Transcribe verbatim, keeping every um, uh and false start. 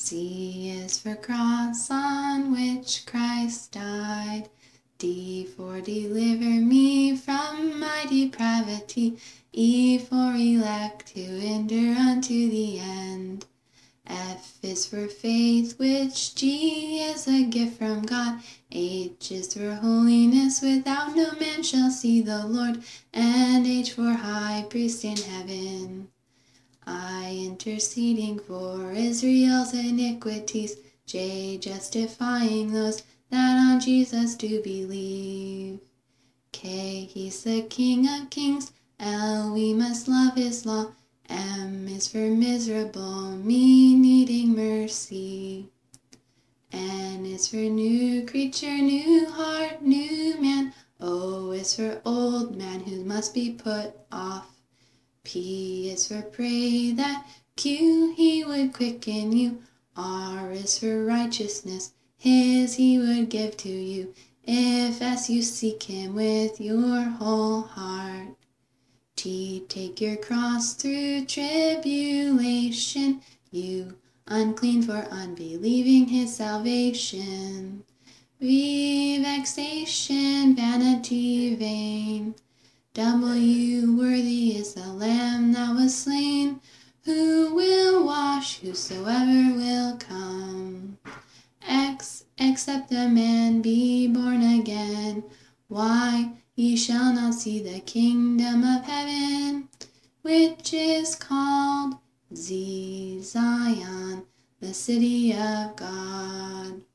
C is for cross on which Christ died. D for deliver me from my depravity. E for elect to endure unto the end. F is for faith, which G is a gift from God. H is for holiness, without no man shall see the Lord. And H for high priest in heaven. I interceding for Israel's iniquities. J justifying those that on Jesus do believe. K, he's the King of kings. L, we must love his law. M is for miserable, me needing mercy. N is for new creature, new heart, new man. O is for old man who must be put off. P is for pray that Q he would quicken you. R is for righteousness, his he would give to you, if as you seek him with your whole heart. T, take your cross through tribulation, you unclean for unbelieving his salvation. V, vexation, vanity, vain. W, worthy is the Lamb that was slain, who will wash whosoever will come. X, except a man be born again. Y, ye shall not see the kingdom of heaven, which is called Z, Zion, the city of God.